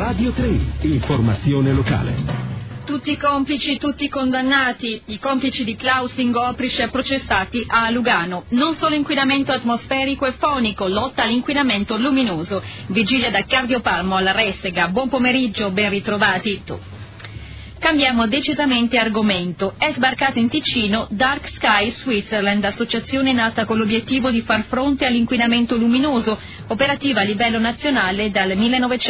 Radio 3, informazione locale. Tutti complici, tutti condannati. I complici di Klaus Ingoprice processati a Lugano. Non solo inquinamento atmosferico e fonico, lotta all'inquinamento luminoso. Vigilia da Cardiopalmo alla Ressega. Buon pomeriggio, ben ritrovati. Cambiamo decisamente argomento. È sbarcato in Ticino Dark Sky Switzerland, associazione nata con l'obiettivo di far fronte all'inquinamento luminoso, operativa a livello nazionale dal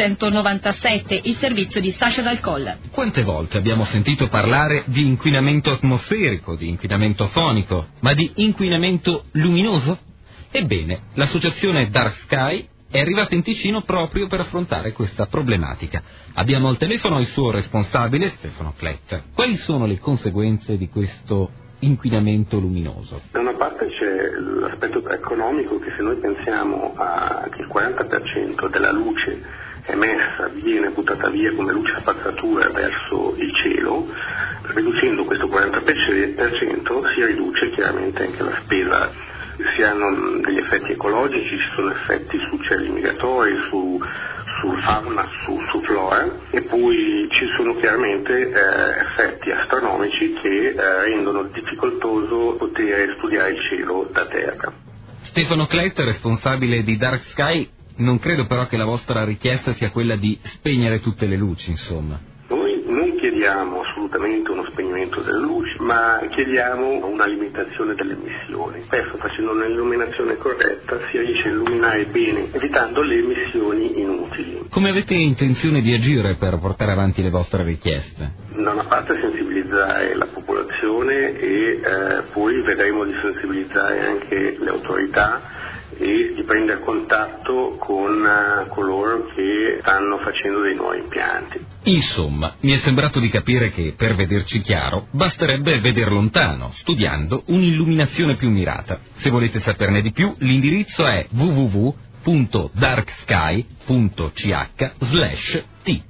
1997, il servizio di Sasha Dal Colle. Quante volte abbiamo sentito parlare di inquinamento atmosferico, di inquinamento fonico, ma di inquinamento luminoso? Ebbene, l'associazione Dark Sky è arrivata in Ticino proprio per affrontare questa problematica. Abbiamo al telefono il suo responsabile, Stefano Klett. Quali sono le conseguenze di questo inquinamento luminoso? Da una parte c'è l'aspetto economico, che se noi pensiamo che il 40% della luce emessa viene buttata via come luce spazzatura verso il cielo, riducendo questo 40% si riduce chiaramente anche la spesa. Si hanno degli effetti ecologici, ci sono effetti su uccelli migratori, su fauna, su flora, e poi ci sono chiaramente effetti astronomici che rendono difficoltoso poter studiare il cielo da terra. Stefano Klett, responsabile di Dark Sky, non credo però che la vostra richiesta sia quella di spegnere tutte le luci, insomma. Noi non chiediamo assolutamente uno spegnimento delle luci, ma chiediamo una limitazione delle emissioni. Questo, facendo un'illuminazione corretta, si riesce a illuminare bene, evitando le emissioni inutili. Come avete intenzione di agire per portare avanti le vostre richieste? Da una parte sensibilizzare la popolazione e poi vedremo di sensibilizzare anche le autorità e di prendere contatto con coloro che stanno facendo dei nuovi impianti. Insomma, mi è sembrato di capire che, per vederci chiaro, basterebbe veder lontano, studiando un'illuminazione più mirata. Se volete saperne di più, l'indirizzo è www.darksky.ch/t.